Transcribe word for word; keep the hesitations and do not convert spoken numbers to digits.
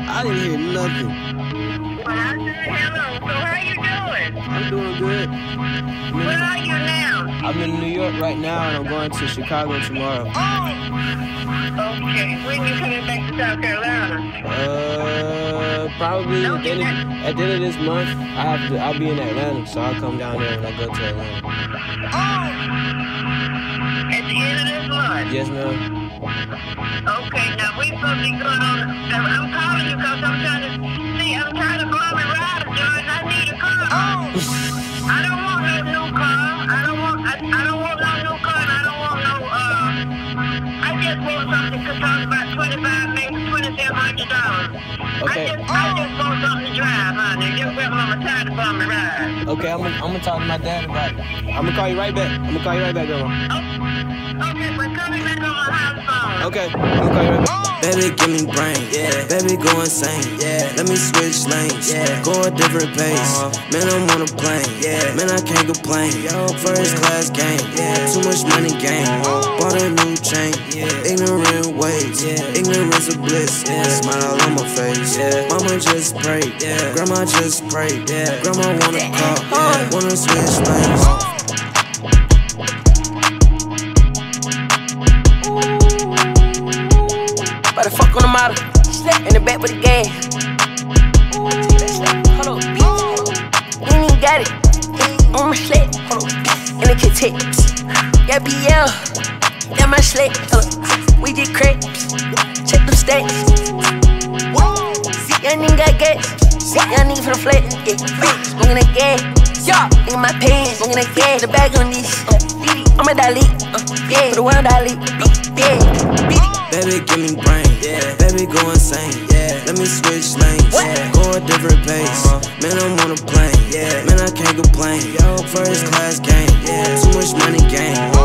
I didn't hear nothing. Well, I said hello. So how you doing? I'm doing good. Where are you now? I'm in New York right now, and I'm going to Chicago tomorrow. Oh! Okay. When you coming back to South Carolina? Uh, probably at the, end of, at the end of this month. I have to. I'll be in Atlanta, so I'll come down there when I go to Atlanta. Oh! At the end of this month? Yes, ma'am. Okay, now we supposed to be going on. I'm calling you because I'm trying to see. I'm trying to blow me ride, Jordan. I need a car. Oh! I don't want no new car. I don't want. I, I don't want no new car. And I don't want no. Uh, I just want something to cost about twenty-five, maybe twenty-seven hundred dollars. Okay. I just, I just want something to drive, honey. Just grab my time to blow me ride. Okay, I'm gonna I'm gonna talk to my dad about it. I'm gonna call you right back. I'm gonna call you right back, girl. Oh, okay, but call me back on my house phone. Okay, I'm gonna call you right back. Baby, give me brain, yeah. Baby, go insane, yeah. Let me switch lanes, yeah. Go a different pace, uh-huh. Man, I'm on a plane, yeah. Man, I can't complain, yo. First class game, yeah. Too much money game, uh-huh. Bought a new chain, yeah. Ignorant ways, yeah. Ignorance of bliss, yeah. Smile on my face, yeah. Mama just prayed, yeah. Grandma just prayed, yeah. Grandma want a car, yeah. Wanna switch lanes. By the fuck on the model, in the back with the gas. Hold on, you ain't even got it. On my sled, hold on, in the kid tips. Yeah, B L, yeah, my sled. Hold on, we did crepes, check them stacks. See, young nigga got gas. See, young nigga for the flat, yeah. Smoking that gas, yeah. In my pants, smoking that gas. The bag on this, I'm a Dali, yeah. For the world Dali, yeah. Baby, give me brain, yeah. Baby, go insane, yeah. Let me switch lanes, yeah. Go a different pace, uh-huh. Man, I'm on a plane, yeah. Man, I can't complain, yo. First class game, yeah. Too much money game.